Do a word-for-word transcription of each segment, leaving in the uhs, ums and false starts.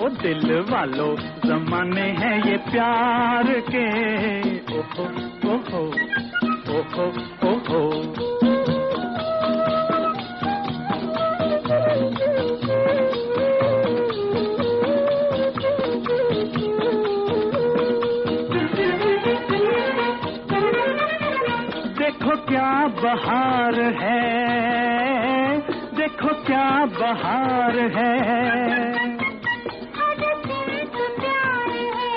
ओ दिल वालों जमाने हैं ये प्यार के, ओहो ओहो ओहो ओहो। देखो क्या बहार है, देखो क्या बहार है, हर सिमत प्यार है,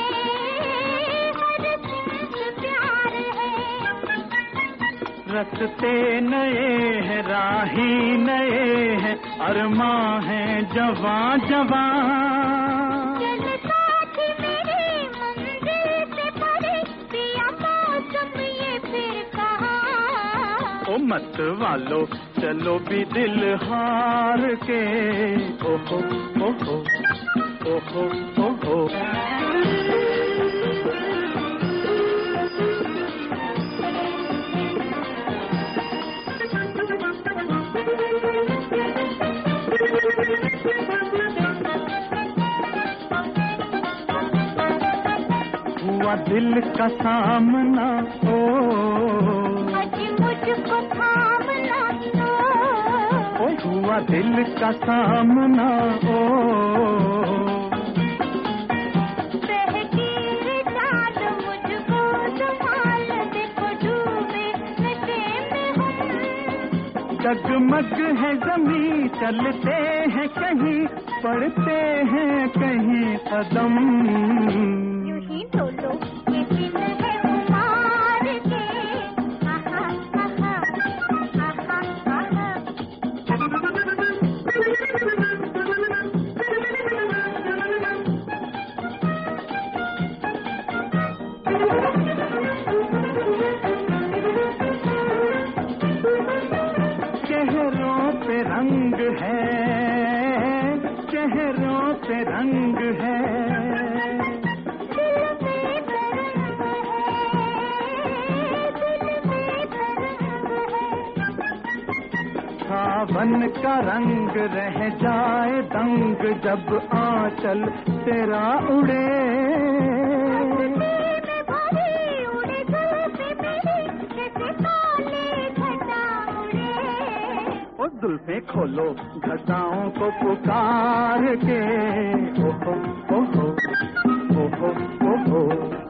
हर सिमत प्यार है। रस्ते नए हैं, राही नए हैं, अरमां हैं जवां जवां। चल साथी मेरे मंजिल से परे, पिया मौसम ये फिर कहाँ। ओ मत वालो चलो भी दिल हार के, ओहो ओहो ओहो ओहो। हुआ दिल का सामना, ओ आज मुझको थामना तो, ओ हुआ दिल का सामना, ओ बहकीर चाल मुझको संभाल, देखो डूबे नशे में हम। जगमग है जमीन, चलते हैं कहीं, पड़ते हैं कहीं कदम। यूं ही डोलो ये दिन है उमार के, आहा आहा आहा आहा। चेहरों पे रंग है, चेहरों पे रंग है, दिल में तरंग है, दिल में तरंग है। सावन का रंग रह जाए दंग, जब आंचल तेरा उड़े। में भरी उड़े जुल्फ़े मेरी, जैसे काले घटा उड़े। ओ जुल्फे खोलो घटाओं को पुकार के, ओहो ओहो ओहो ओहो।